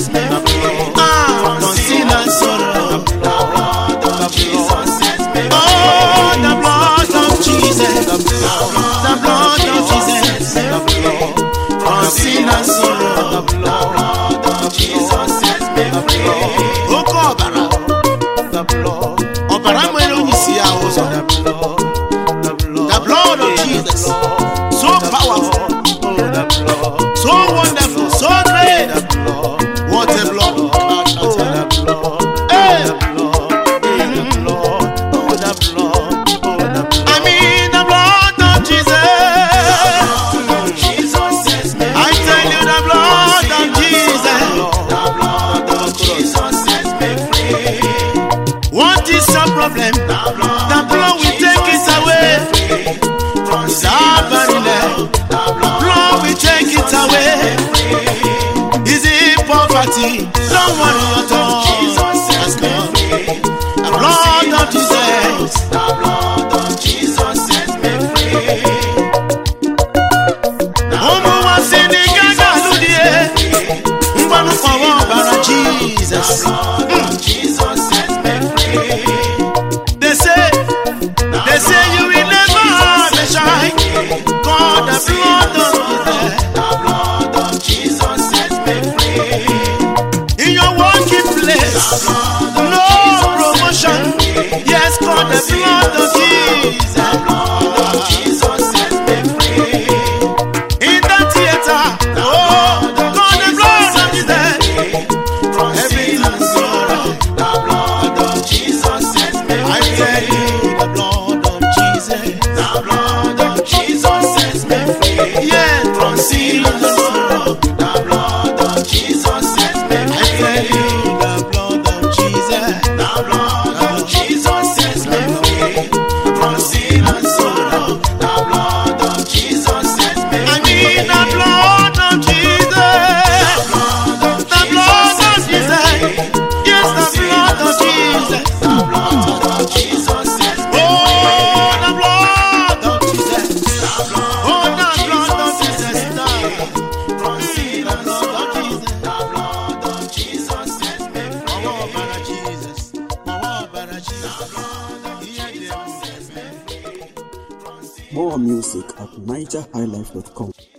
sets me free. From sin and sorrow. The blood of Jesus sets me free. Oh, the blood of Jesus. The blood of Jesus sets me free. From sin and sorrow. The blood of Jesus sets me free. Oko Obara. The blood. Obara mwere onyisi ya ozo. The blood of Jesus. So powerful. So wonderful. So great. What a blood. Hey. I mean the blood of Jesus. I tell you the blood of Jesus. The blood of Jesus sets me free. What is your problem? The blood will take it away. It's our barrier. The blood will take it away. Is it poverty? Don't worry at all. That's God. The blood of Jesus. The blood of Jesus sets me free. Omo wa sini gaga ludie. Mbanu kwa wabara Jesus. The blood of Jesus sets me free. They say you will never shine. God, the blood of Jesus. The blood of Jesus sets me free. In your working place, no promotion. Yes, God, the blood of Jesus. The blood of Jesus sets me free. In the theater, oh, God, the blood of Jesus. From every sorrow, the blood of Jesus sets me free. I tell you, the blood of Jesus. The blood of Jesus sets me free. Yeah, from sin and sorrow. The blood of Jesus sets me free. I tell you, the blood of Jesus. The blood of Jesus sets me free. From sin and sorrow. The blood of Jesus sets me free. I mean the blood of Jesus. The blood of Jesus. Yes, the blood of Jesus. The blood of Jesus sets me free. Oh, the blood of Jesus. Oh, the blood of Jesus. From sin and sorrow. The blood of Jesus sets me free. Oh, Obara Jesus. Oh, Obara Jesus. More music at NigerHighlife.com.